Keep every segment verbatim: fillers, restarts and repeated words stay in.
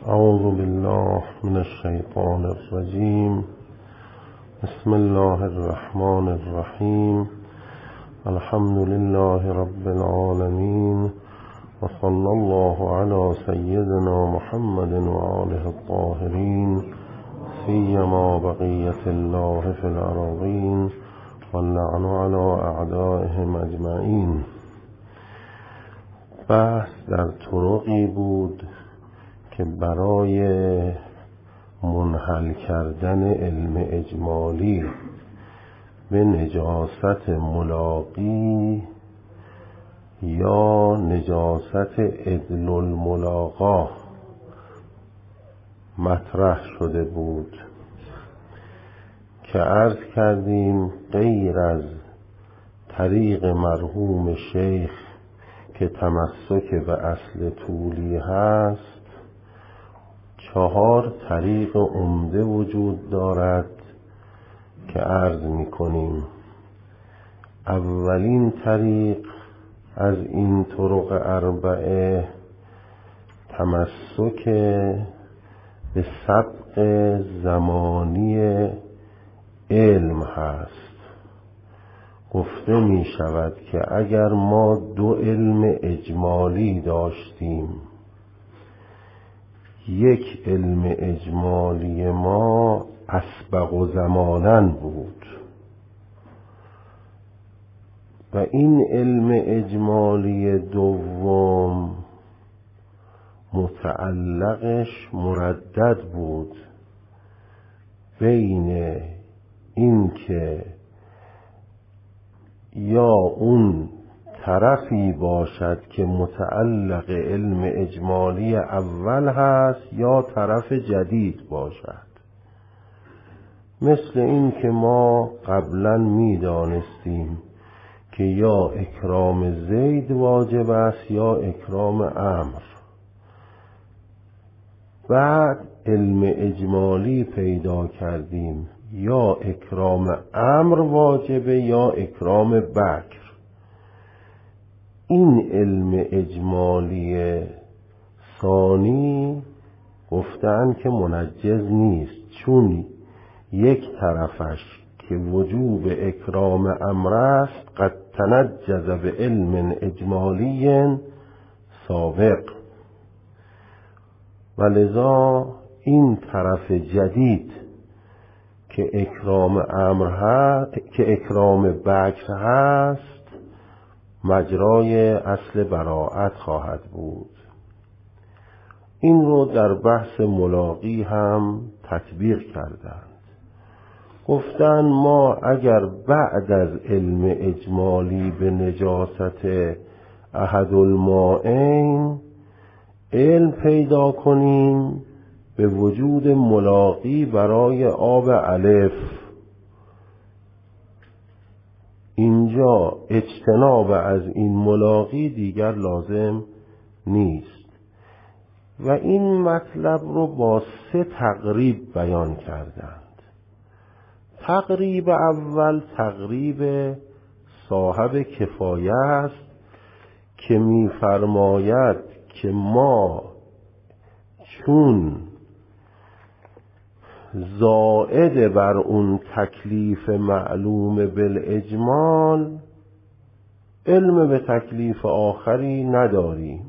اعوذ بالله من الشیطان الرجیم. بسم الله الرحمن الرحیم. الحمد لله رب العالمین و صلی الله علی سیدنا محمد و آله الطاهرین، سیما بقیة الله فی الارضین واللعن علی اعدائهم اجمعین. بحث در طرقی بود که برای منحل کردن علم اجمالی به نجاست ملاقی یا نجاست عدل الملاقا مطرح شده بود که عرض کردیم غیر از طریق مرحوم شیخ که تمسک به اصل طولی هست، چهار طریق عمده وجود دارد که عرض می کنیم. اولین طریق از این طرق اربعه تمسک به سبق زمانی علم هست. گفته می شود که اگر ما دو علم اجمالی داشتیم، یک علم اجمالی ما اسبق و زمانن بود و این علم اجمالی دوم متعلقش مردد بود بین این که یا اون طرفی باشد که متعلق علم اجمالی اول هست یا طرف جدید باشد. مثل این که ما قبلا می دانستیم که یا اکرام زید واجب است یا اکرام عمرو. بعد علم اجمالی پیدا کردیم یا اکرام عمرو واجبه یا اکرام بکر. این علم اجمالی ثانی گفتن که منجز نیست، چون یک طرفش که وجوب اکرام امر است قد تنجز به علم اجمالی سابق، و لذا این طرف جدید که اکرام امر هست، که اکرام بکر هست، مجرای اصل براءت خواهد بود. این رو در بحث ملاقی هم تطبیق کردند. گفتن ما اگر بعد از علم اجمالی به نجاست احد المائین علم پیدا کنیم به وجود ملاقی برای آب الف، اینجا اجتناب از این ملاقی دیگر لازم نیست. و این مطلب رو با سه تقریب بیان کردند. تقریب اول تقریب صاحب کفایه است که می‌فرماید که ما چون زائد بر اون تکلیف معلوم بالاجمال علم به تکلیف آخری نداریم.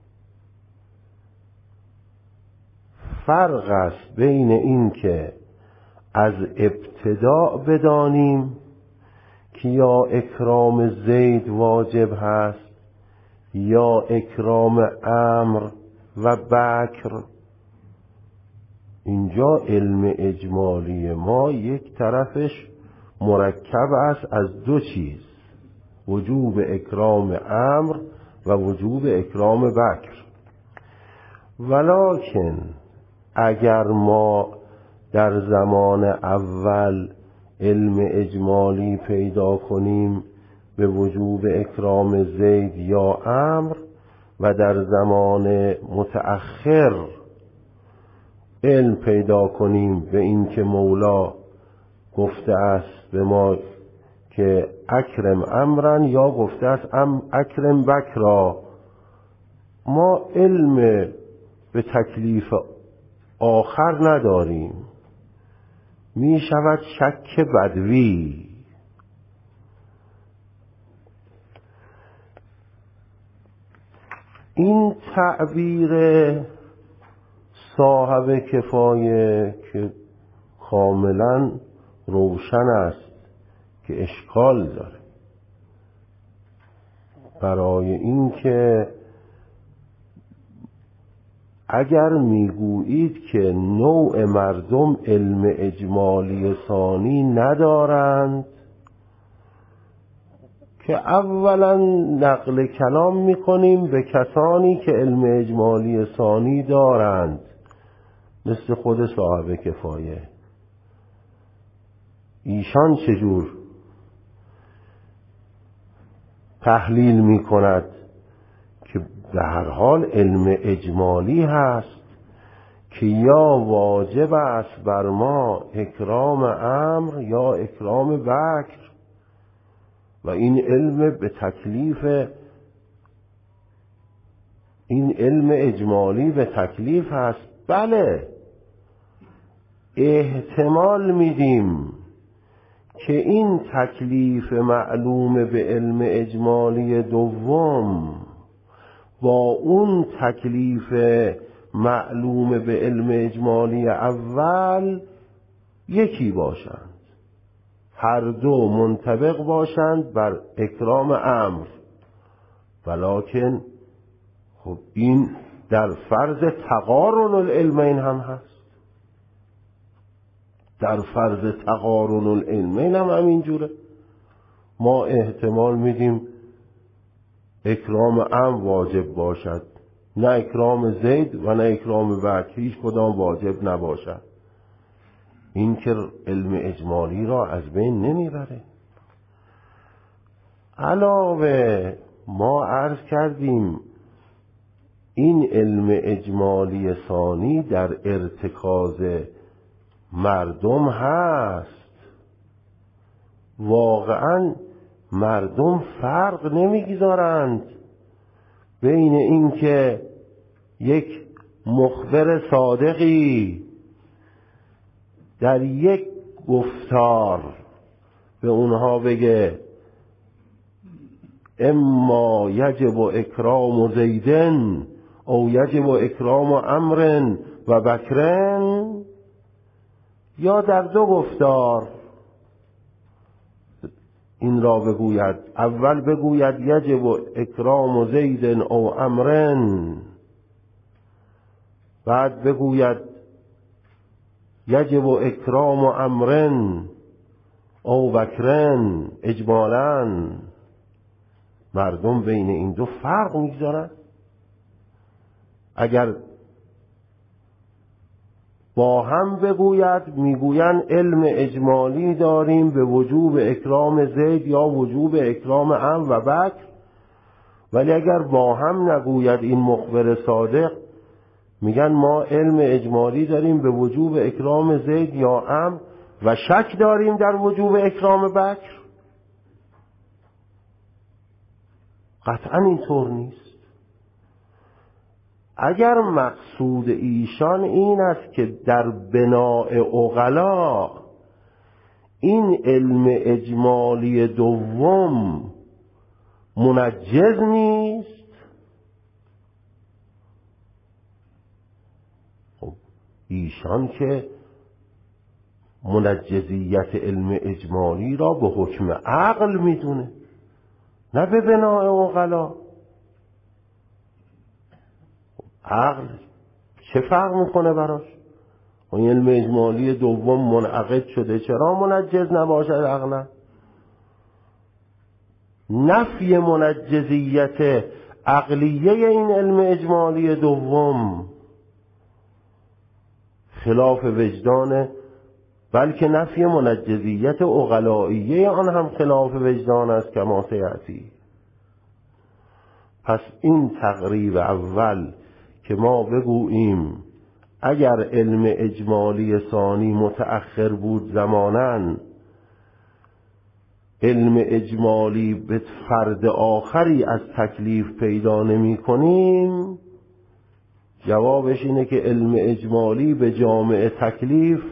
فرق است بین این که از ابتداء بدانیم که یا اکرام زید واجب هست یا اکرام امر و بکر. اینجا علم اجمالی ما یک طرفش مرکب است از دو چیز، وجوب اکرام امر و وجوب اکرام بکر. ولکن اگر ما در زمان اول علم اجمالی پیدا کنیم به وجوب اکرام زید یا امر و در زمان متأخر علم پیدا کنیم به این که مولا گفته است به ما که اکرم امرن یا گفته است ام اکرم بکرا، ما علم به تکلیف آخر نداریم، می شود شک بدوی. این تعبیر صاحب کفایه که کاملا روشن است که اشکال داره، برای اینکه اگر میگویید که نوع مردم علم اجمالی ثانی ندارند، که اولا نقل کلام میکنیم به کسانی که علم اجمالی ثانی دارند، مثل خود صاحب کفایه. ایشان چجور تحلیل میکند که به هر حال علم اجمالی هست که یا واجب است بر ما اکرام امر یا اکرام بکر، و این علم به تکلیف این علم اجمالی به تکلیف هست. بله، احتمال میدیم که این تکلیف معلوم به علم اجمالی دوم با اون تکلیف معلوم به علم اجمالی اول یکی باشند، هر دو منطبق باشند بر اکرام امر، ولکن خب این در فرض تقارن العلمین هم هست. در فرض تقارن العلمین هم همینجوره. ما احتمال میدیم اکرام امر واجب باشد، نه اکرام زید و نه اکرام بکر، هیچ کدام واجب نباشد. این که علم اجمالی را از بین نمیبره. علاوه ما عرض کردیم این علم اجمالی ثانی در ارتکاز مردم هست. واقعا مردم فرق نمیگذارند بین این که یک مخبر صادقی در یک گفتار به اونها بگه اما یجب اکرام زیدن او یجب اکرام امرن و بکرن، یا در دو گفتار این را بگوید. اول بگوید یجب اکرام زیدن او امرن، بعد بگوید یجب اکرام امرن او بکرن اجمالاً. مردم بین این دو فرق میگذارن. اگر با هم بگوید میگوین علم اجمالی داریم به وجوب اکرام زید یا وجوب اکرام امر و بکر، ولی اگر با هم نگوید این مخبر صادق، میگن ما علم اجمالی داریم به وجوب اکرام زید یا امر و شک داریم در وجوب اکرام بکر. قطعا اینطور نیست. اگر مقصود ایشان این است که در بناء عقلا این علم اجمالی دوم منجز نیست، خب ایشان که منجزیت علم اجمالی را به حکم عقل میدونه، نه به بناء عقلا. عقل چه فرق میکنه براش؟ اون علم اجمالی دوم منعقد شده، چرا منجز نباشد عقلا؟ نفی منجزیت عقلیه این علم اجمالی دوم خلاف وجدانه، بلکه نفی منجزیت عقلائیه آن هم خلاف وجدان است کما سیأتی. پس این تقریب اول که ما بگوییم اگر علم اجمالی ثانی متأخر بود زماناً، علم اجمالی به فرد آخری از تکلیف پیدا نمی کنیم، جوابش اینه که علم اجمالی به جامع تکلیف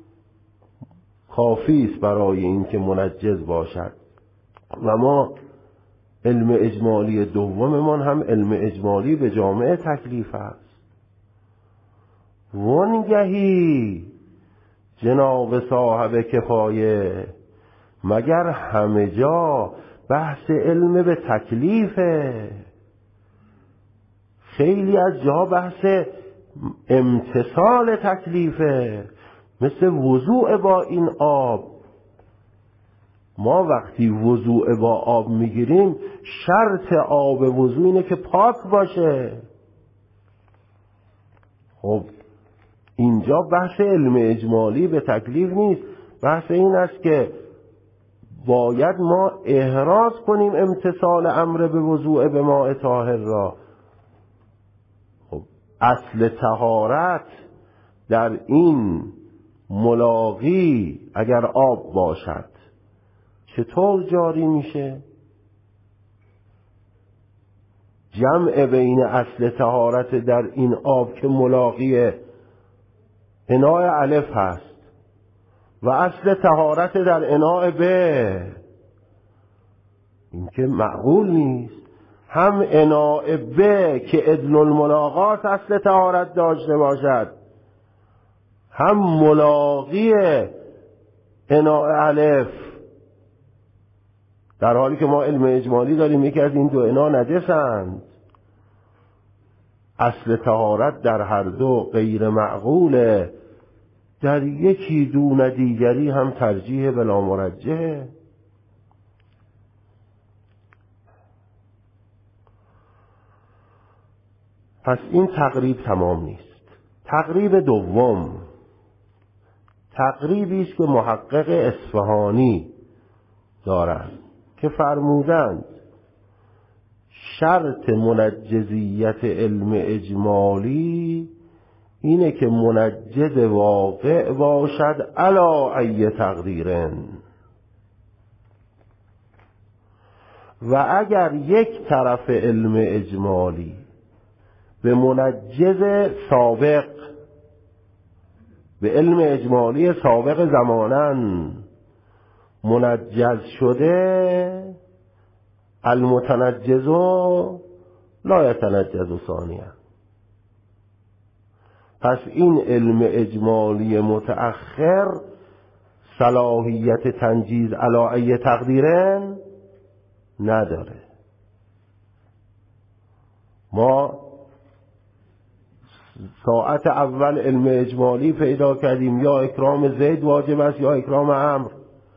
کافی است برای این که منجز باشد و ما علم اجمالی دوممان هم علم اجمالی به جامع تکلیف است. وانگهی جناب صاحب کفایه مگر همه جا بحث علم به تکلیفه، خیلی از جا بحث امتثال تکلیفه، مثل وضوع با این آب. ما وقتی وضوع با آب میگیریم شرط آب وضوع اینه که پاک باشه. خب اینجا بحث علم اجمالی به تکلیف نیست، بحث این است که باید ما احراز کنیم امتثال امر به وضوع به ماء طاهر را. خب اصل طهارت در این ملاقی اگر آب باشد چطور جاری میشه؟ جمع بین اصل طهارت در این آب که ملاقی اناء الف هست و اصل طهارت در اناء ب، این که معقول نیست. هم اناء ب که عدل الملاقات اصل طهارت داشته باشد، هم ملاقی اناء الف، در حالی که ما علم اجمالی داریم یکی از این دو انا نجسند. اصل طهارت در هر دو غیر معقوله، در یکی دون دیگری هم ترجیح بلا مرجحه. پس این تقریب تمام نیست. تقریب دوم تقریبی است که محقق اصفهانی دارند که فرمودند شرط منجزیت علم اجمالی اینه که منجز واقع باشد علی ای تقدیرن، و اگر یک طرف علم اجمالی به منجز سابق، به علم اجمالی سابق زمانن منجز شده، المتنجز لا یتنجز ثانیا. پس این علم اجمالی متأخر صلاحیت تنجیز علی ای تقدیرن نداره. ما ساعت اول علم اجمالی پیدا کردیم یا اکرام زید واجب است یا اکرام عمرو.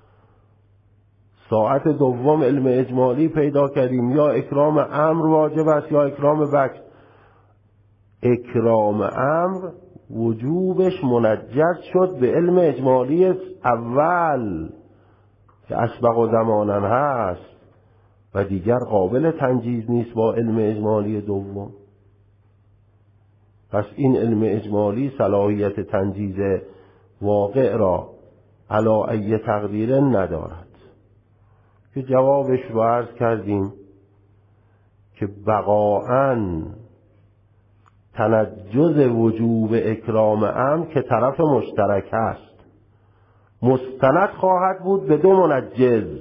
ساعت دوم علم اجمالی پیدا کردیم یا اکرام امر واجب است یا اکرام بکر. اکرام امر وجوبش منجز شد به علم اجمالی اول که اسبق و زمانن هست و دیگر قابل تنجیز نیست با علم اجمالی دوم. پس این علم اجمالی صلاحیت تنجیز واقع را علی ای تقدیر ندارد، که جوابش رو عرض کردیم که بقاعاً تنجز وجوب اکرام امر که طرف مشترک است مستند خواهد بود به دو منجز،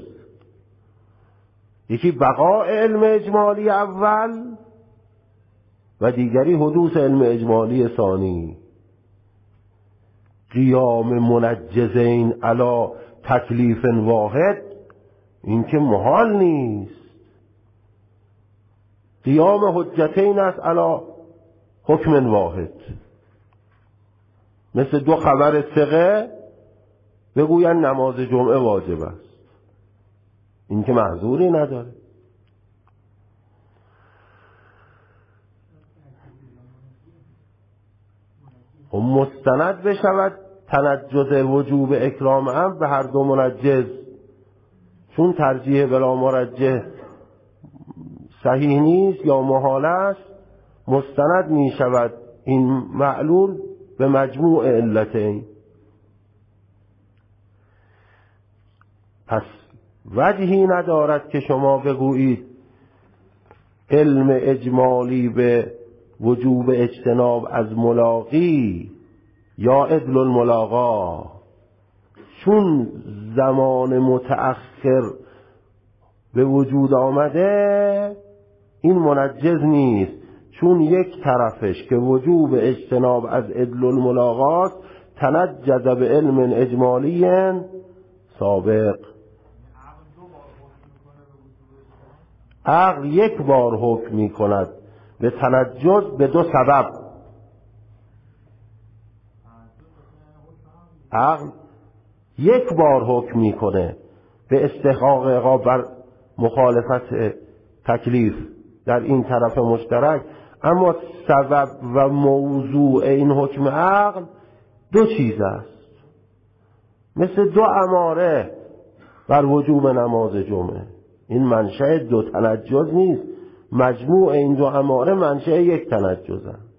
یکی بقاء علم اجمالی اول و دیگری حدوث علم اجمالی ثانی. قیام منجزین علی تکلیف واحد این که محال نیست. قیام حجتین است علی حکم واحد، مثل دو خبر ثقه بگوین نماز جمعه واجب است، این که محظوری نداره. و مستند بشود تنجز وجوب اکرام امر به هر دو منجز، چون ترجیح بلا مرجح صحیح نیست یا محال است، مستند می شود این معلول به مجموع علتین. پس وجهی ندارد که شما بگویید علم اجمالی به وجوب اجتناب از ملاقی یا عدل الملاقا. چون زمان متأخر به وجود آمده این منجز نیست، چون یک طرفش که وجوب اجتناب از عدل الملاقات تنجز به علم اجمالی سابق. عقل یک بار حکم می کند به تنجز به دو سبب. عقل یک بار حکم می کنه به استحقاق عقاب بر مخالفت تکلیف در این طرف مشترک، اما سبب و موضوع این حکم عقل دو چیز است، مثل دو اماره بر وجوب نماز جمعه. این منشأ دو تنجز نیست، مجموع این دو اماره منشأ یک تنجز است.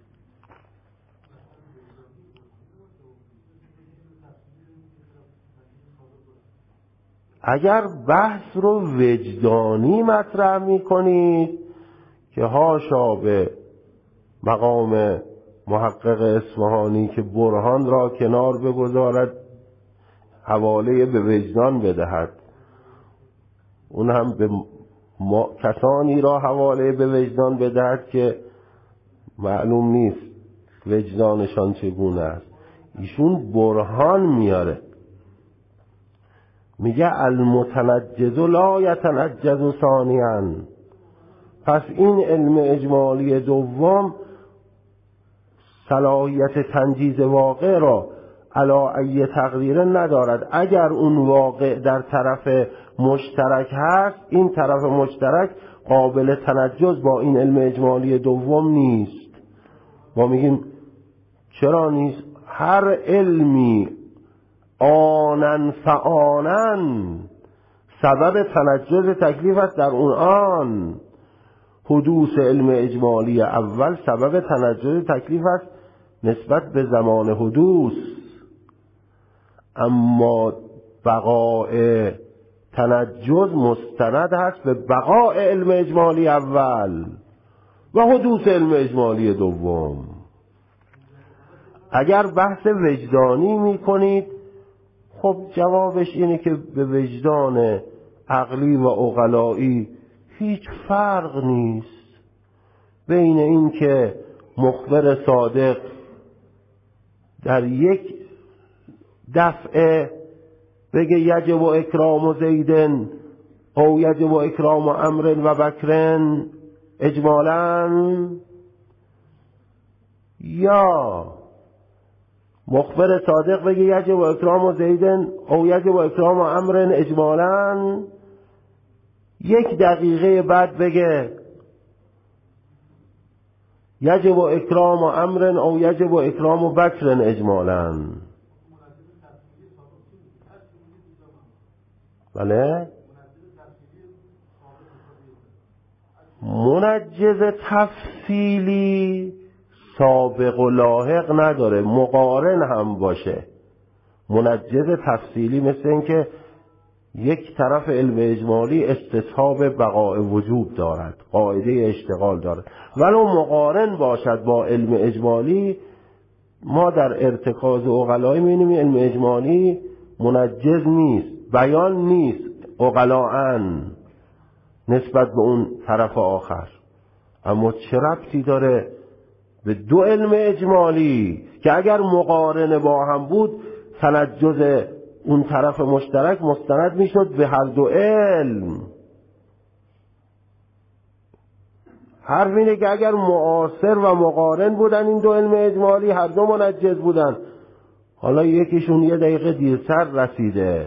اگر بحث رو وجدانی مطرح می کنید که هاشا به مقام محقق اصفهانی که برهان را کنار بگذارد حواله به وجدان بدهد، اون هم به ما کسانی را حواله به وجدان بدهد که معلوم نیست وجدانشان چگونه است. ایشون برهان میاره، میگه المتنجز لا یتنجز ثانیاً. پس این علم اجمالی دوم صلاحیت تنجیز واقع را علی ای تقدیر ندارد. اگر اون واقع در طرف مشترک هست، این طرف مشترک قابل تنجز با این علم اجمالی دوم نیست. ما میگیم چرا نیست؟ هر علمی آنن فآنن سبب تنجز تکلیف است در اون آن. حدوث علم اجمالی اول سبب تنجز تکلیف است نسبت به زمان حدوث، اما بقاء تنجز مستند هست به بقاء علم اجمالی اول و حدوث علم اجمالی دوم. اگر بحث وجدانی می کنید، خب جوابش اینه که به وجدان عقلی و عقلایی هیچ فرق نیست بین این که مخبر صادق در یک دفعه بگه یجب و اکرام و زیدن او یجب و اکرام و امر و بکرن اجمالاً، یا مخبر صادق بگه یجب و اکرام و زیدن او یجب و اکرام و امر اجمالاً، یک دقیقه بعد بگه یجب و اکرام و امر او یجب و اکرام و بکرن اجمالاً. بله، منجز تفصیلی سابق و لاحق نداره، مقارن هم باشه. منجز تفصیلی مثل این که یک طرف علم اجمالی استصحاب بقاء وجوب دارد، قاعده اشتغال دارد، ولو مقارن باشد با علم اجمالی. ما در ارتکاز عقلایی می‌بینیم علم اجمالی منجز نیست، بیان نیست عقلاً نسبت به اون طرف آخر، اما چه ربطی داره به دو علم اجمالی که اگر مقارنه با هم بود تنجز اون طرف مشترک مستند میشد به هر دو علم. حرف اینه که اگر معاصر و مقارن بودن این دو علم اجمالی هر دو منجز بودن، حالا یکیشون یه دقیقه دیرتر رسیده،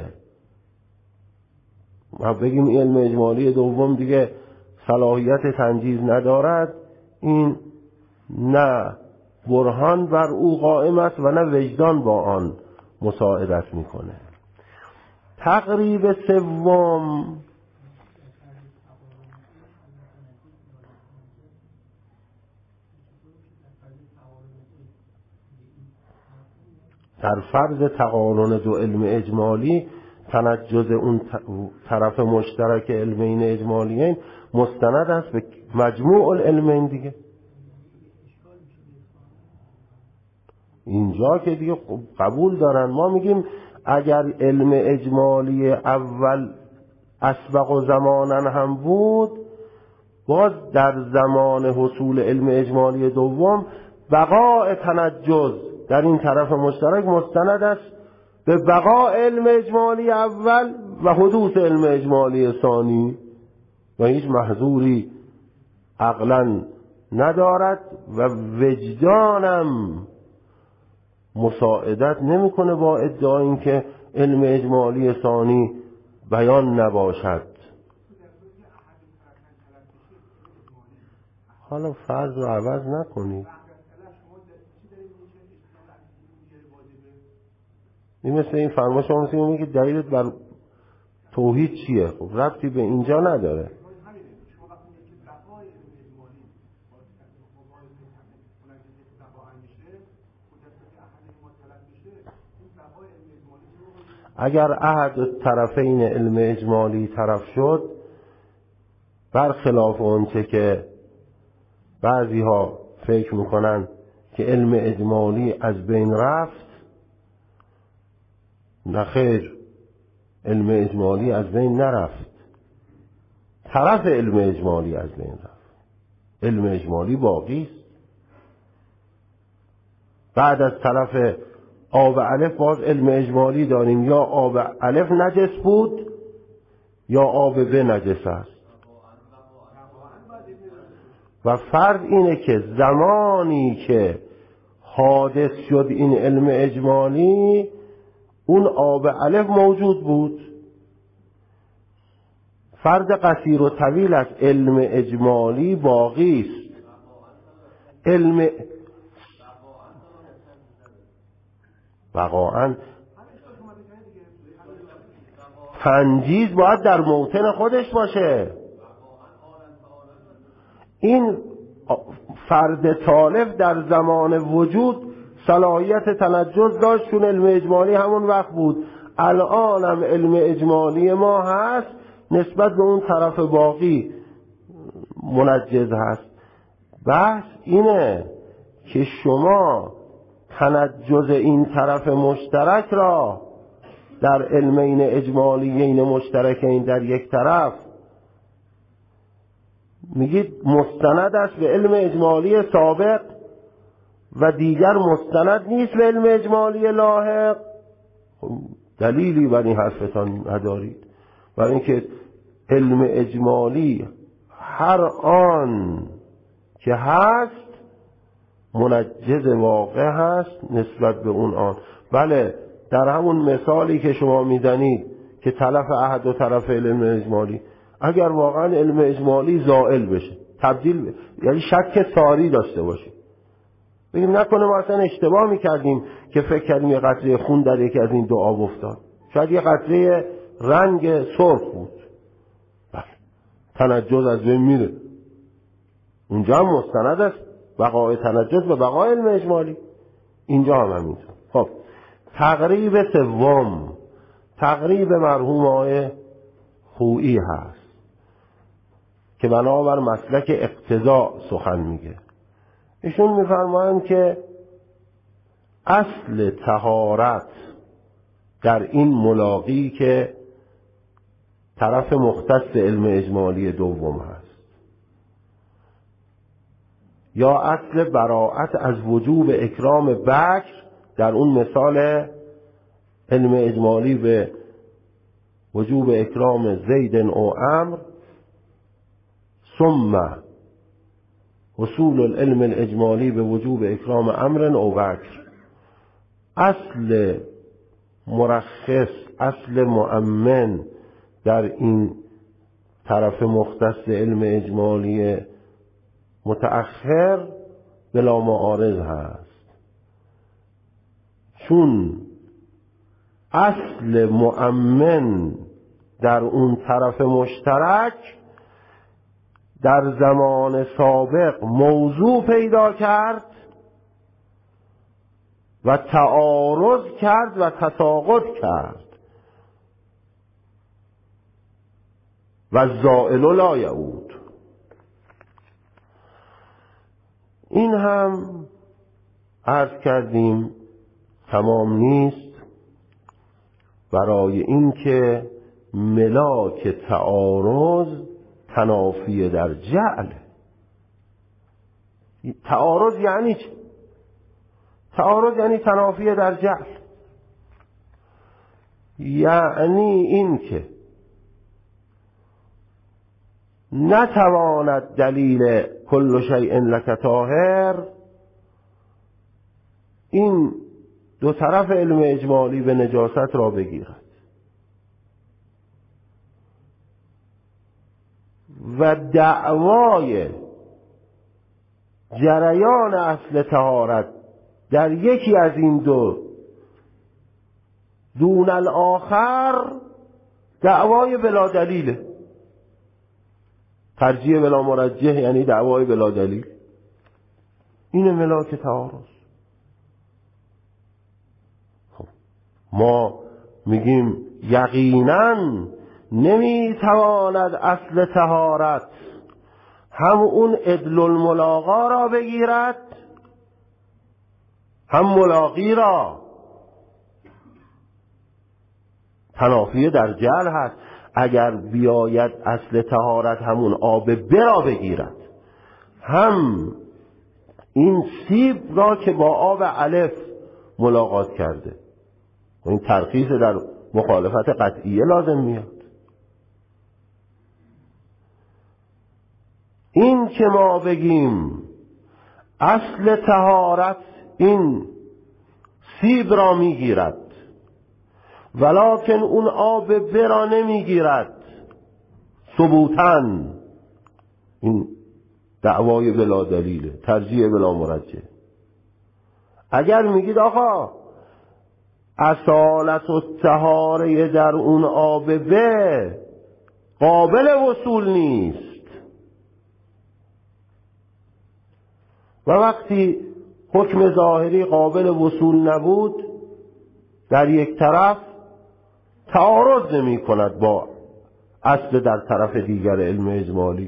ما بگیم علم اجمالی دوم دیگه صلاحیت تنجیز ندارد، این نه برهان بر او قائم است و نه وجدان با آن مساعدت میکنه. تقریب سوم در فرض تقارن دو علم اجمالی تنجز اون طرف مشترک علمین اجمالیین مستند است به مجموع العلمین دیگه. اینجا که دیگه قبول دارن. ما میگیم اگر علم اجمالی اول اسبق و زمانن هم بود، باز در زمان حصول علم اجمالی دوم بقاء تنجز در این طرف مشترک مستند است به بقاء علم اجمالی اول و حدوث علم اجمالی ثانی و هیچ محظوری عقلا ندارد و وجدانم مساعدت نمیکنه با ادعای این که علم اجمالی ثانی بیان نباشد. حالا فرض رو عوض نکنید. این مثل این فرما شما مثل این که دلیلت بر توحید چیه؟ خب ربطی به اینجا نداره. اگر احد طرفین علم اجمالی طرف شد، برخلاف اونچه که بعضی ها فکر میکنن که علم اجمالی از بین رفت، نخیر، علم اجمالی از بین نرفت، طرف علم اجمالی از بین رفت. علم اجمالی باقی است. بعد از طرف آب الف باز علم اجمالی داریم، یا آب الف نجس بود یا آب ب نجس است. و فرض اینه که زمانی که حادث شد این علم اجمالی، اون آب الف موجود بود. فرض قصیر و طویل از علم اجمالی باقی است. علم واقعا تنجیز باید در موطن خودش باشه. این فرد طالب در زمان وجود صلاحیت تنجز داشت، چون علم اجمالی همون وقت بود. الان هم علم اجمالی ما هست، نسبت به اون طرف باقی منجز هست. بحث اینه که شما تنجز این طرف مشترک را در علمین اجمالیین مشترکین در یک طرف میگید مستند است به علم اجمالی سابق و دیگر مستند نیست به علم اجمالی لاحق. دلیلی بر این حرفتان ندارید، برای اینکه علم اجمالی هر آن که هست منجز واقع هست نسبت به اون آن. بله، در همون مثالی که شما میدنید که تلف احد و طرف علم اجمالی، اگر واقعا علم اجمالی زائل بشه، تبدیل بشه، یعنی شک ساری داشته باشه، بگیم نکنه ما اصلا اشتباه میکردیم که فکر کردیم یه قطره خون در یکی از این دو آب افتاد، شاید یه قطره رنگ سرخ بود، بله، تنجز از بین میره. اونجا هم مستند است بقای تنجز و بقای علم اجمالی، اینجا هم همینطور. خب تقریب سوم تقریب مرحوم آقای خویی هست که بنابر مسلک اقتضا سخن میگه. ایشون میفرمایند که اصل طهارت در این ملاقی که طرف مختص علم اجمالی دوم هست، یا اصل براءت از وجوب اکرام بکر در اون مثال علم اجمالی به وجوب اکرام زید او عمرو، ثم حصول العلم الاجمالی به وجوب اکرام عمرو او بکر. اصل مرخص، اصل مؤمن در این طرف مختص علم اجمالی متأخر بلا معارض هست، چون اصل مؤمن در اون طرف مشترک در زمان سابق موضوع پیدا کرد و تعارض کرد و تساقط کرد و زائل لا یعود. این هم عرض کردیم تمام نیست، برای اینکه ملاک تعارض تنافی در جعل. تعارض یعنی چه؟ تعارض یعنی تنافی در جعل، یعنی این که نتواند دلیل کل شیء لک طاهر این دو طرف علم اجمالی به نجاست را بگیرد و دعوای جریان اصل طهارت در یکی از این دو دون الاخر دعوای بلا دلیله. ترجیح بلا مرجح یعنی دعوای بلا دلیل. این ملاک تعارض. خب ما میگیم یقینا نمیتواند اصل طهارت هم اون عدل الملاقا را بگیرد هم ملاقی را. تنافی در جعل هست. اگر بیاید اصل طهارت همون آب ب را بگیرد، هم این سیب را که با آب الف ملاقات کرده، این ترخیص در مخالفت قطعیه لازم میاد. این که ما بگیم اصل طهارت این سیب را میگیرد ولکن اون آب ب را نمیگیرد ثبوتاً، این دعوای بلا دلیله، ترجیح بلا مرجح. اگر میگید آقا اصالت و طهاره در اون آب ب قابل وصول نیست و وقتی حکم ظاهری قابل وصول نبود در یک طرف، تعارض نمی کند با اصل در طرف دیگر علم اجمالی،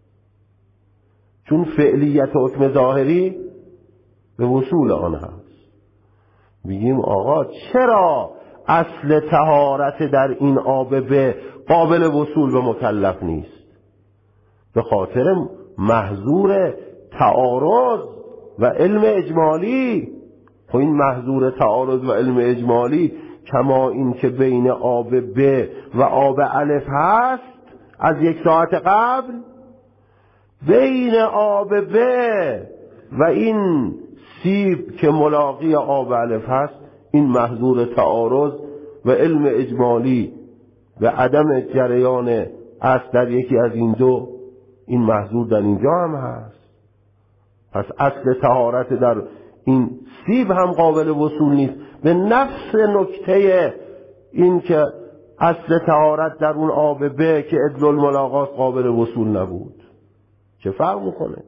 چون فعلیت حکم ظاهری به وصول آن هست. میگیم آقا چرا اصل طهارت در این آب ب قابل وصول به مکلف نیست؟ به خاطر محظور تعارض و علم اجمالی. خب این محظور تعارض و علم اجمالی کما این که بین آب ب و آب الف هست از یک ساعت قبل، بین آب ب و این سیب که ملاقی آب الف هست، این محظور تعارض و علم اجمالی و عدم جریان اصل در یکی از این دو، این محظور در اینجا هم هست. پس اصل طهارت در این سیب هم قابل وصول نیست به نفس نکته این که اصل طهارت در اون آب ب که عدل الملاقات قابل وصول نبود. چه فرق میکنه؟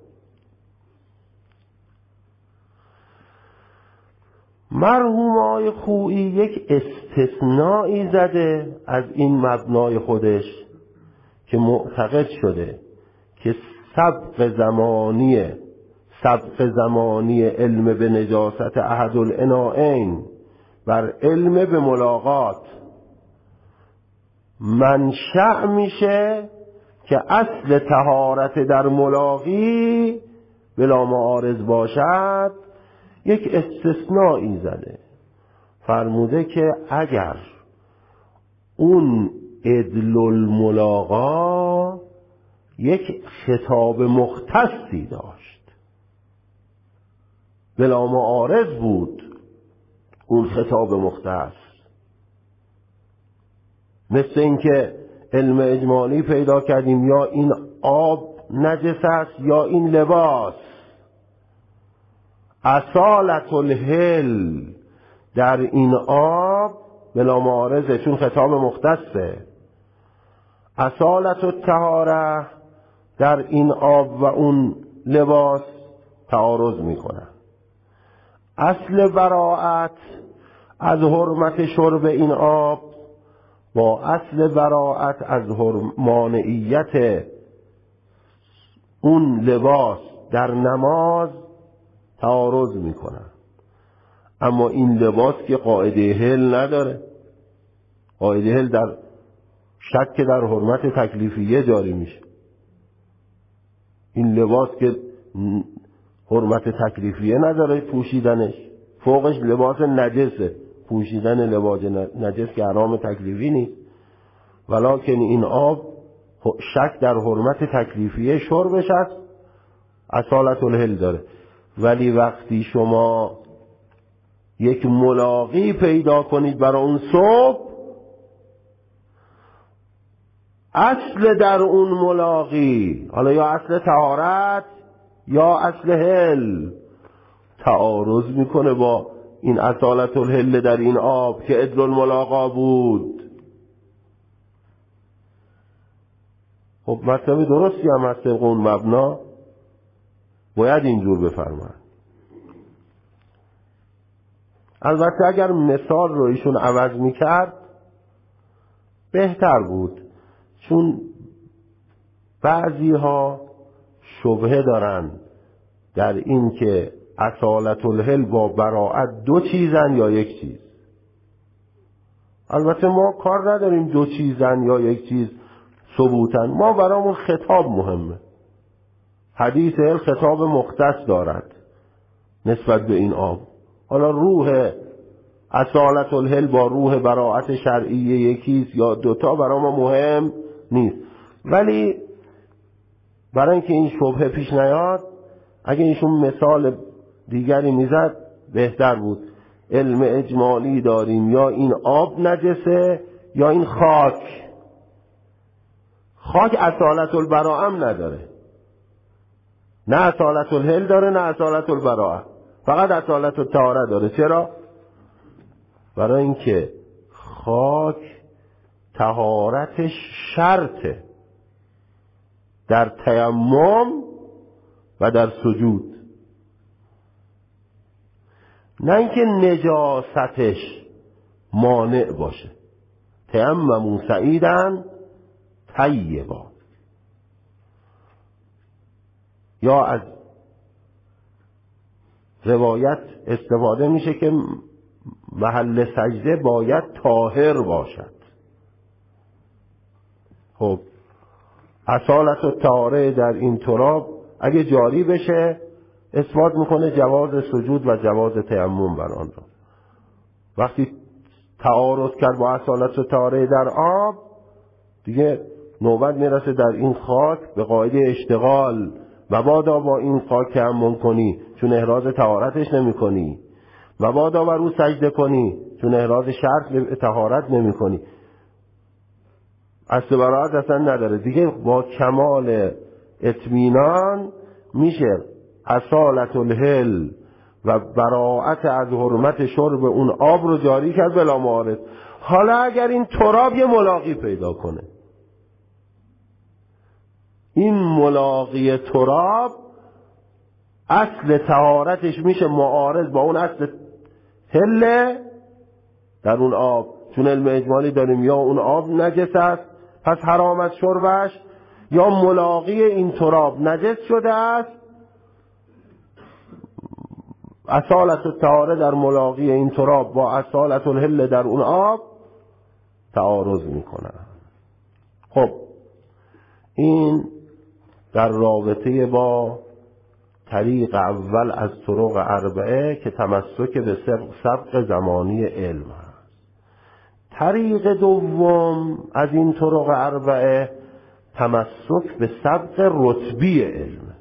مرحوم آقای خویی یک استثنایی زده از این مبنای خودش که معتقد شده که سبق زمانی سبق زمانی علم به نجاست احد الاناءین بر علم به ملاقات منشأ میشه که اصل طهارت در ملاقی بلا معارض باشد. یک استثنایی زده، فرموده که اگر اون عدل الملاقا یک خطاب مختصی داشت، بلا معارض بود اون خطاب مختص، مثل اینکه علم اجمالی پیدا کردیم یا این آب نجس است یا این لباس، اصالت الحل در این آب بلا معارضه چون خطاب مختصه، اصالت الطهاره در این آب و اون لباس تعارض میکنه. اصل براءت از حرمت شرب این آب با اصل براءت از مانعیت اون لباس در نماز تعارض میکنه. اما این لباس که قاعده هل نداره. قاعده هل در شک در حرمت تکلیفیه جاری میشه. این لباس که حرمت تکلیفیه نداره پوشیدنش، فوقش لباس نجسه، پوشیدن لباس نجس که حرام تکلیفی نیست، ولکن این آب شک در حرمت تکلیفیه شربش است، اصالت الهل داره. ولی وقتی شما یک ملاقی پیدا کنید برای اون صبح، اصل در اون ملاقی، حالا یا اصل طهارت یا اصل هل، تعارض میکنه با این اصالت الهل در این آب که ادل الملاقا بود. خب مطلب درستی هم هست طبق اون مبنا، باید اینجور بفرمایند. البته اگر مثال رو ایشون عوض میکرد بهتر بود، چون بعضی ها شبهه دارن در این که اصالت الهل با براعت دو چیزن یا یک چیز. البته ما کار نداریم دو چیزن یا یک چیز ثبوتن، ما برامون خطاب مهمه. حدیث هل خطاب مختص دارد نسبت به این آب. حالا روح اصالت الهل با روح براعت شرعی یکیست یا دوتا برای ما مهم نیست، ولی برای اینکه این شبهه پیش نیاد اگه ایشون مثال دیگری میزد بهتر بود. علم اجمالی داریم، یا این آب نجسه یا این خاک. خاک اصالت البراءه هم نداره، نه اصالت الهل داره نه اصالت البراءه، فقط اصالت الطهاره داره. چرا؟ برای اینکه خاک طهارتش شرطه در تیمم و در سجود، نه اینکه نجاستش مانع باشه. تیمموا سعیدا طیبا، یا از روایت استفاده میشه که محل سجده باید طاهر باشد. خب اصالت الطهاره در این تراب اگه جاری بشه اثبات میکنه جواز سجود و جواز تیمم بر آن را. وقتی تعارض کرد با اصالت الطهاره در آب، دیگه نوبت میرسه در این خاک به قاعده اشتغال، و بادا با این خاک تیمم کنی چون احراز طهارتش نمی کنی، و بادا بر او سجده کنی چون احراز شرط طهارت نمی کنی. اصل براعت اصلا نداره. دیگه با کمال اطمینان میشه اصالت الهل و براعت از حرمت شرب اون آب رو جاری کرد بلا معارض. حالا اگر این تراب یه ملاقی پیدا کنه، این ملاقی تراب اصل طهارتش میشه معارض با اون اصل هله در اون آب، چون علم اجمالی داریم یا اون آب نجس است پس حرام است شربش، یا ملاقی این تراب نجس شده است، اصالت الطهاره در ملاقی این تراب با اصالت الهله در اون آب تعارض میکنه. خب این در رابطه با طریق اول از طرق اربعه که تمسک به سبق زمانی علم هست. طریق دوم از این طرق اربعه تمسک به سبق رتبی علم.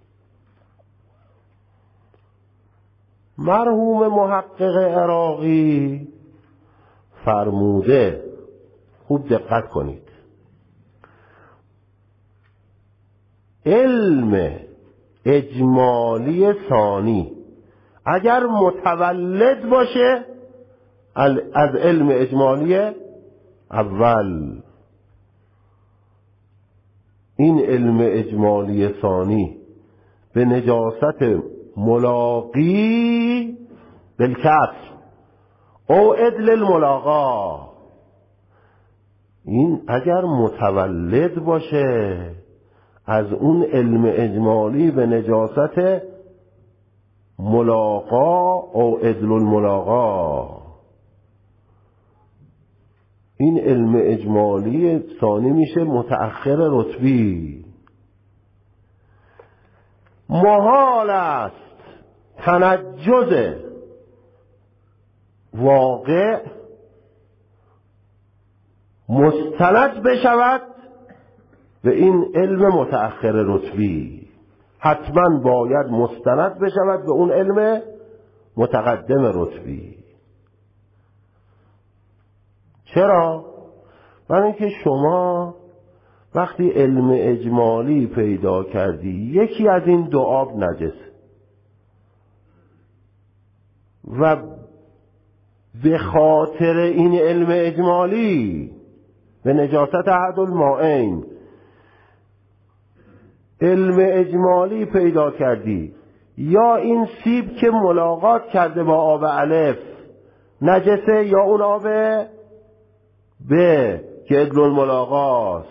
مرحوم محقق عراقی فرموده، خوب دقت کنید، علم اجمالی ثانی اگر متولد باشه از علم اجمالی اول، این علم اجمالی ثانی به نجاست ملاقی بالکسر او عدل الملاقا، این اگر متولد باشه از اون علم اجمالی به نجاست ملاقا او عدل الملاقا. این علم اجمالی ثانی میشه متأخر رتبی. محال است تنجز واقع مستند بشود به این علم متأخر رتبی. حتما باید مستند بشود به اون علم متقدم رتبی. چرا؟ برای اینکه شما وقتی علم اجمالی پیدا کردی یکی از این دو آب نجس و به خاطر این علم اجمالی به نجاست احد المائین علم اجمالی پیدا کردی، یا این سیب که ملاقات کرده با آب الف نجسه یا اون آب ب که عدل الملاقاست،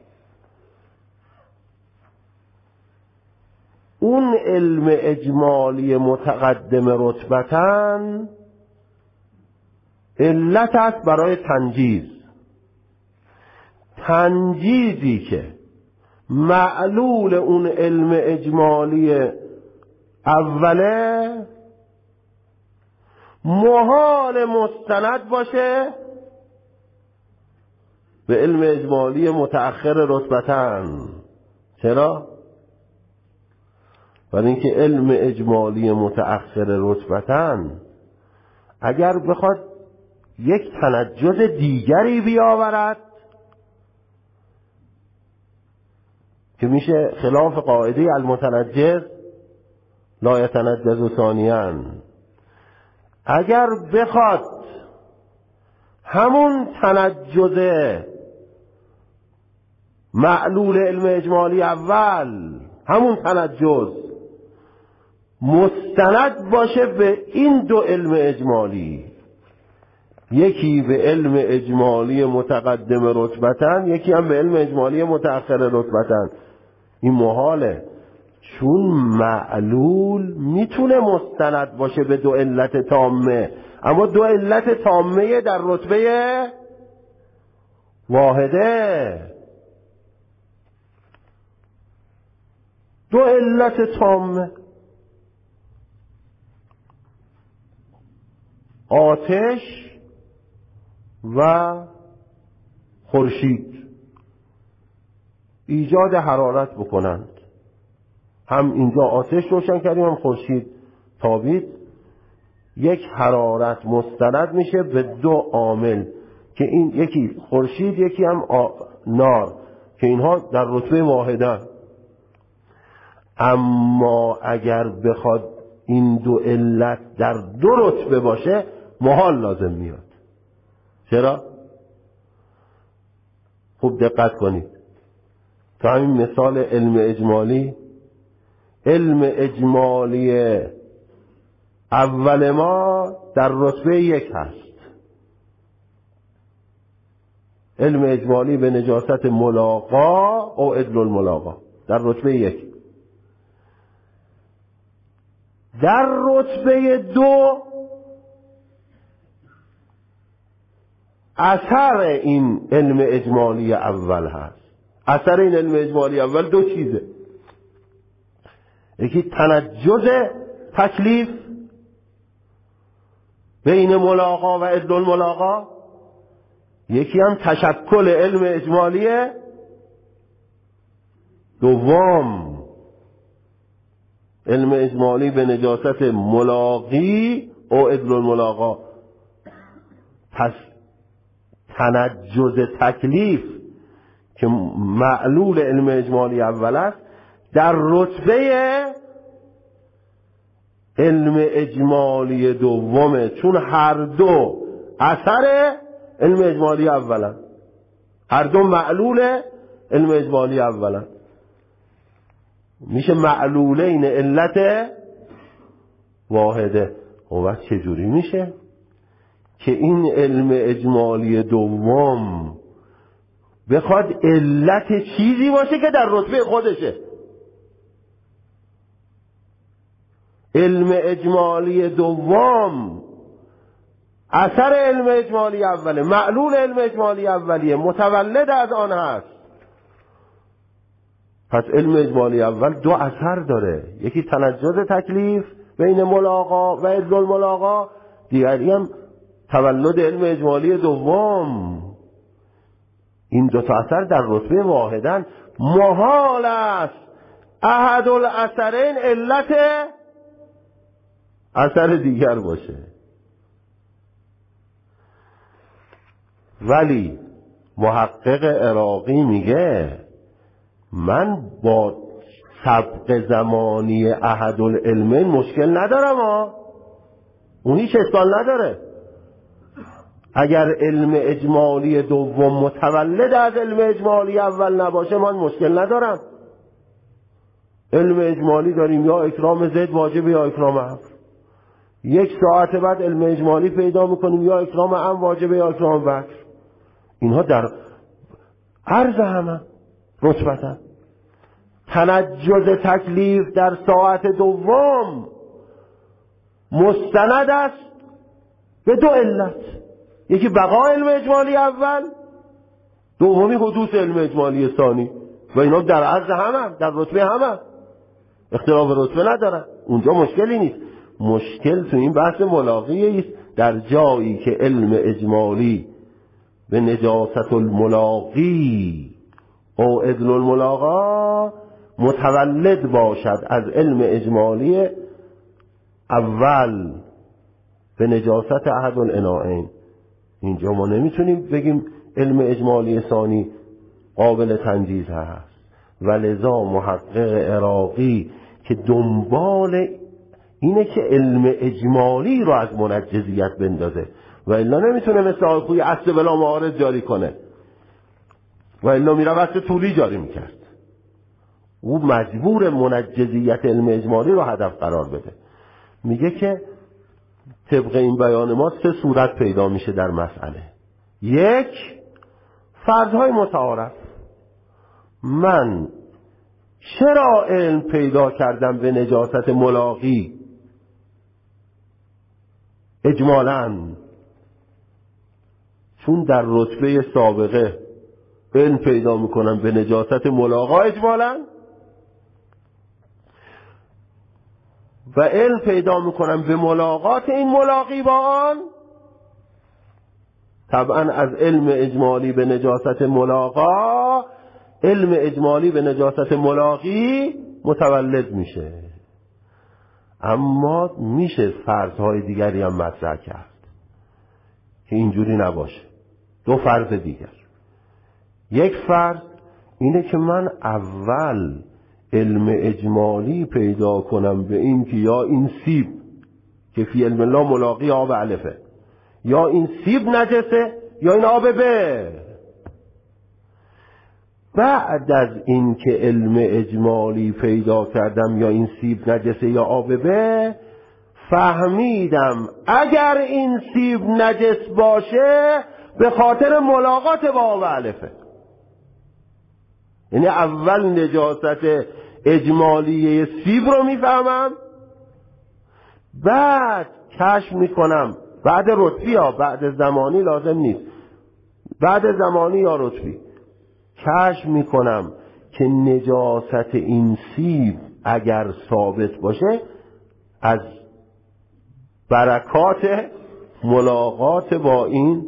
اون علم اجمالی متقدم رتبتن علت است برای تنجیز. تنجیزی که معلول اون علم اجمالی اوله محال مستند باشه به علم اجمالی متأخر رتبتن. چرا؟ برای اینکه علم اجمالی متأخر رتبتن اگر بخواد یک تنجز دیگری بیاورد که میشه خلاف قاعده المتنجز لا یتنجز ثانیاً، اگر بخواد همون تنجز معلول علم اجمالی اول همون تنجز مستند باشه به این دو علم اجمالی، یکی به علم اجمالی متقدم رتبتن یکی هم به علم اجمالی متأخر رتبتن، این محاله، چون معلول میتونه مستند باشه به دو علت تامه، اما دو علت تامه در رتبه واحده. دو علت تامه، آتش و خورشید ایجاد حرارت بکنند. هم اینجا آتش روشن کردیم هم خورشید تابید، یک حرارت مستند میشه به دو عامل که این یکی خورشید یکی هم نار که اینها در رتبه واحدن. اما اگر بخواد این دو علت در دو رتبه باشه محال لازم میاد. چرا؟ خوب دقت کنید. تا همین مثال علم اجمالی، علم اجمالی اول ما در رتبه یک هست، علم اجمالی به نجاست ملاقا او عدل الملاقا در رتبه یک. در رتبه دو اثر این علم اجمالی اول هست. اثر این علم اجمالی اول دو چیزه، یکی تنجز تکلیف بین ملاقا و عدل الملاقا، یکی هم تشکل علم اجمالی دوم، علم اجمالی به نجاست ملاقی او عدل الملاقا. پس تنجز تکلیف که معلول علم اجمالی اول است در رتبه علم اجمالی دومه، چون هر دو اثر علم اجمالی اولا، هر دو معلول علم اجمالی اولا، میشه معلولین علت واحده. و چجوری میشه که این علم اجمالی دوم بخواد علت چیزی باشه که در رتبه خودشه؟ علم اجمالی دوم اثر علم اجمالی اوله، معلول علم اجمالی اولیه، متولد از آن هست. پس علم اجمالی اول دو اثر داره، یکی تنجز تکلیف بین ملاقا و عدل الملاقا، دیگری هم تولد علم اجمالی دوم. این دو تا اثر در رتبه واحدن. محال است احد الاثرین علت اثر دیگر باشه. ولی محقق عراقی میگه من با سبق زمانی احد العلمین مشکل ندارم ها، اون هیچ اشکال نداره. اگر علم اجمالی دوم متولد از علم اجمالی اول نباشه من مشکل ندارم. علم اجمالی داریم یا اکرام زید واجب یا اکرام عم، یک ساعت بعد علم اجمالی پیدا میکنیم یا اکرام عم واجب یا اکرام بکر. اینها در عرض همه رتبتن. تنجز تکلیف در ساعت دوم مستند است به دو علت، یکی بقا علم اجمالی اول، دومی حدوث علم اجمالی ثانی، و اینا در عرض همه، در رتبه همه، اختلاف رتبه ندارن. اونجا مشکلی نیست. مشکل تو این بحث ملاقی است، در جایی که علم اجمالی به نجاست الملاقی او عدل الملاقا متولد باشد از علم اجمالی اول به نجاست احد الاناءین. اینجا ما نمیتونیم بگیم علم اجمالی ثانی قابل تنجیز هست. ولذا محقق عراقی که دنبال اینه که علم اجمالی رو از منجزیت بندازه، و الا نمیتونه مثل آخوی اصل بلا معارض جاری کنه، و الا میره اصل طولی جاری میکرد. او مجبور منجزیت علم اجمالی رو هدف قرار بده. میگه که طبق این بیان ما سه صورت پیدا میشه در مسئله. یک، فرضهای متعارف. من چرا علم پیدا کردم به نجاست ملاقی اجمالاً؟ چون در رتبه سابقه علم پیدا میکنم به نجاست ملاقا اجمالاً، و علم پیدا میکنم به ملاقات این ملاقی با آن. طبعا از علم اجمالی به نجاست ملاقا علم اجمالی به نجاست ملاقی متولد میشه. اما میشه فرضهای دیگری هم مطرح کرد که اینجوری نباشه. دو فرض دیگر. یک فرض اینه که من اول علم اجمالی پیدا کنم به این که یا این سیب که فی علم الله ملاقی آب علفه، یا این سیب نجسه یا این آب به. بعد از این که علم اجمالی پیدا کردم یا این سیب نجسه یا آب به، فهمیدم اگر این سیب نجس باشه به خاطر ملاقات با آب علفه. یعنی اول نجاست اجمالی سیب رو میفهمم، بعد کشف میکنم بعد رتبی ها، بعد زمانی لازم نیست، بعد زمانی یا رتبی کشف میکنم که نجاست این سیب اگر ثابت باشه از برکات ملاقات با این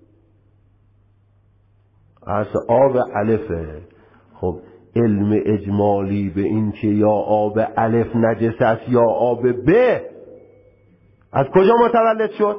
از آب علفه. خب علم اجمالی به این که یا آب الف نجس است یا آب ب از کجا متولد شد؟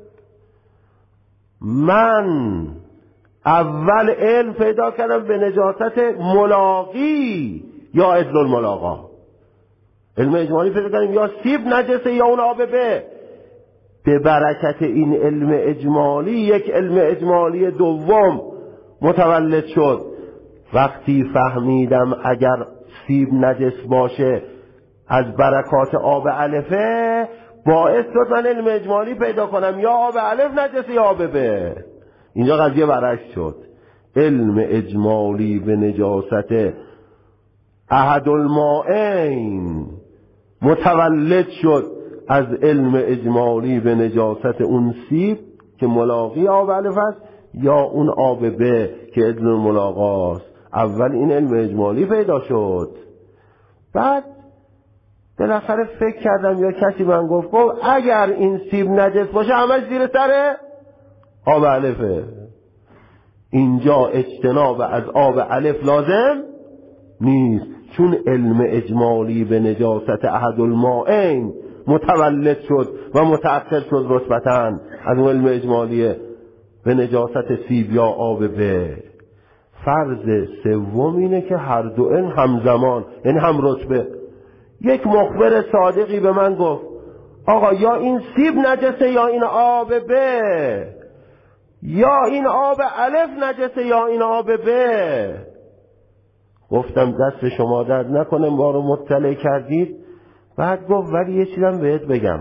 من اول علم پیدا کردم به نجاست ملاقی یا عدل الملاقا. علم اجمالی پیدا کردم یا سیب نجسه یا اون آب ب. به برکت این علم اجمالی یک علم اجمالی دوم متولد شد. وقتی فهمیدم اگر سیب نجس باشه از برکات آب علفه، باعث شد من علم اجمالی پیدا کنم یا آب علف نجسه یا آب به. اینجا قضیه برعکس شد. علم اجمالی به نجاست احد المائین متولد شد از علم اجمالی به نجاست اون سیب که ملاقی آب الف است یا اون آب ب که علم ملاقاست. اول این علم اجمالی پیدا شد، بعد بالاخره فکر کردم یا کسی من گفت گفت اگر این سیب نجس باشه همش زیر سر آب الفه. اینجا اجتناب از آب الف لازم نیست، چون علم اجمالی به نجاست احد المائین متولد شد و متأثر شد رتبتاً از اون علم اجمالی به نجاست سیب یا آب ب. فرض سوم اینه که هر دو این همزمان، یعنی هم رتبه. یک مخبر صادقی به من گفت آقا یا این سیب نجسه یا این آب ب، یا این آب الف نجسه یا این آب ب. گفتم دست شما درد نکنه ما رو مطلع کردید. بعد گفت ولی یه چیزم بهت بگم،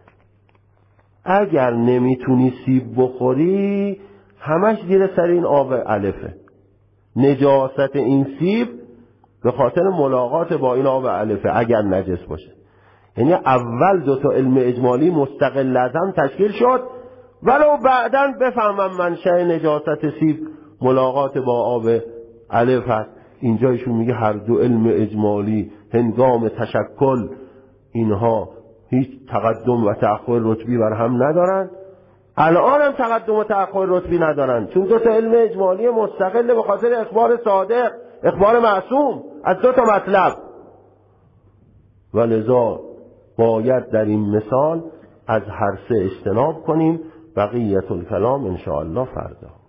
اگر نمیتونی سیب بخوری همش زیر سر این آب الفه. نجاست این سیب به خاطر ملاقات با این آب الفه اگر نجس باشه. یعنی اول دو تا علم اجمالی مستقل لازم تشکیل شد، ولو بعداً بفهمم منشأ نجاست سیب ملاقات با آب الف هست. اینجا ایشون میگه هر دو علم اجمالی هنگام تشکل اینها هیچ تقدم و تأخر رتبی بر هم ندارن. الان هم تقدم و تأخر رتبی ندارن، چون دو تا علم اجمالی مستقل به خاطر اخبار صادق، اخبار معصوم از دو تا مطلب. ولذا باید در این مثال از هر سه اجتناب کنیم. بقیت الکلام ان شاء الله فردا.